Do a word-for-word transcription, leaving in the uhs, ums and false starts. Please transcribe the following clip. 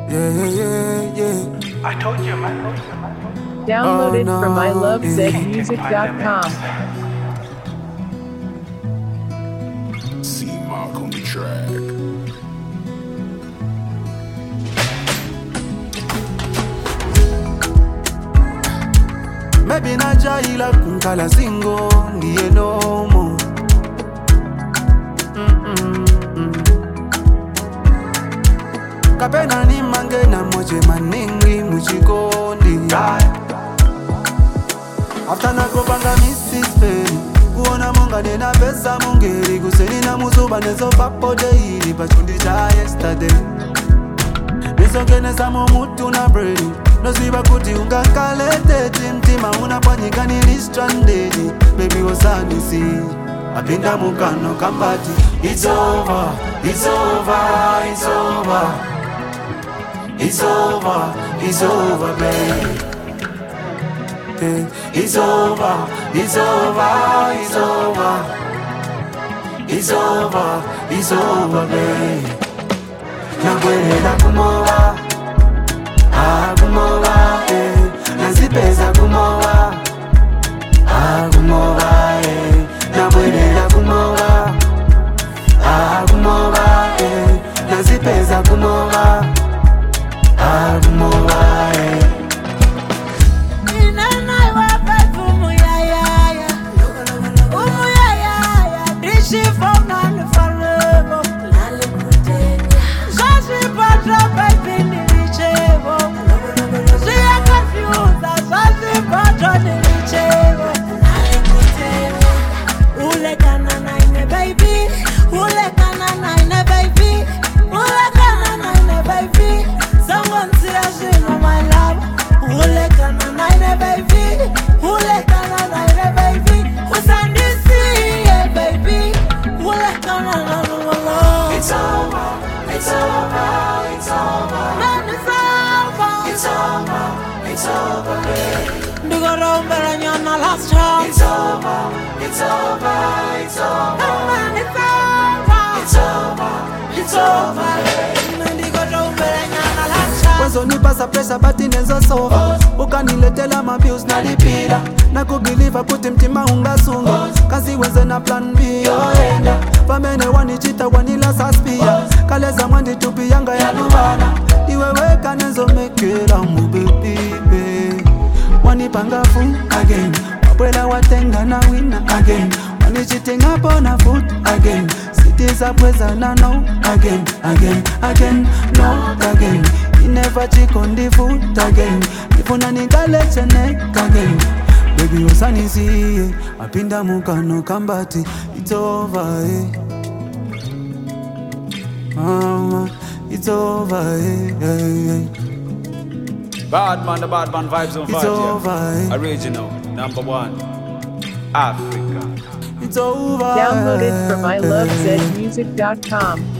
Yeah, yeah, yeah, yeah. I told you, man. Download Oh, it no, from I love yeah. zed music dot com. C-Mark on the track. Maybe najaila kunkala singo ndiye nomo. Kapena ni mange na moje maningi muchikondi. After na kopanga missis Perry, kuona monga nena pesa mungeri, kuseni na muzuba nezo papo daily pachundi cha yesterday. Nisongene samo mutu na brain, noziba kuti ungankalete timtima unapanyika nili stranded. Baby wasani si apinda mukano kambati. It's over, it's over, it's over. It's over, it's over, babe. Hey, it's over, it's over, it's over. It's over, it's over, babe. Nagwelela kumowa, ah kumowa, eh. Nazipeza kumowa, ah kumowa, eh. Nagwelela kumowa, ah kumowa, eh. Nazipeza kumowa, ah kumowa, eh. It's over, it's over, it's over. Man, it's over. It's over, it's over, babe. Digo romper añana last chance. It's over, it's over, it's over. Man, it's over. It's over, it's over, babe. Digo romper añana last chance. Wezo nipasa pressure bati nezo sova. Ukaniletela mabills nalipila. Nakubelieve kuti mtima ungasunga. Kazi wenze na plan B yoenda. Pamene wanichita wanila saspia. Kaleza mwandi tupi yanga ya lubana. Iweweka nezo mekela mu baby. Wanipanga fu again. Wapwela watenga na wina again. Wanichitinga pona foot again. Cities apweza na no again, again, again, no again. You never check on the foot again. Ifuna nikalete neck again. Baby usani siye, apinda mukano kambati. It's over, eh. Mama, it's over, eh, eh, eh. Bad man, the bad man vibes on It's vibes, over, yeah. eh. Original, number one, Africa. It's over. Download it from I love zed music dot com.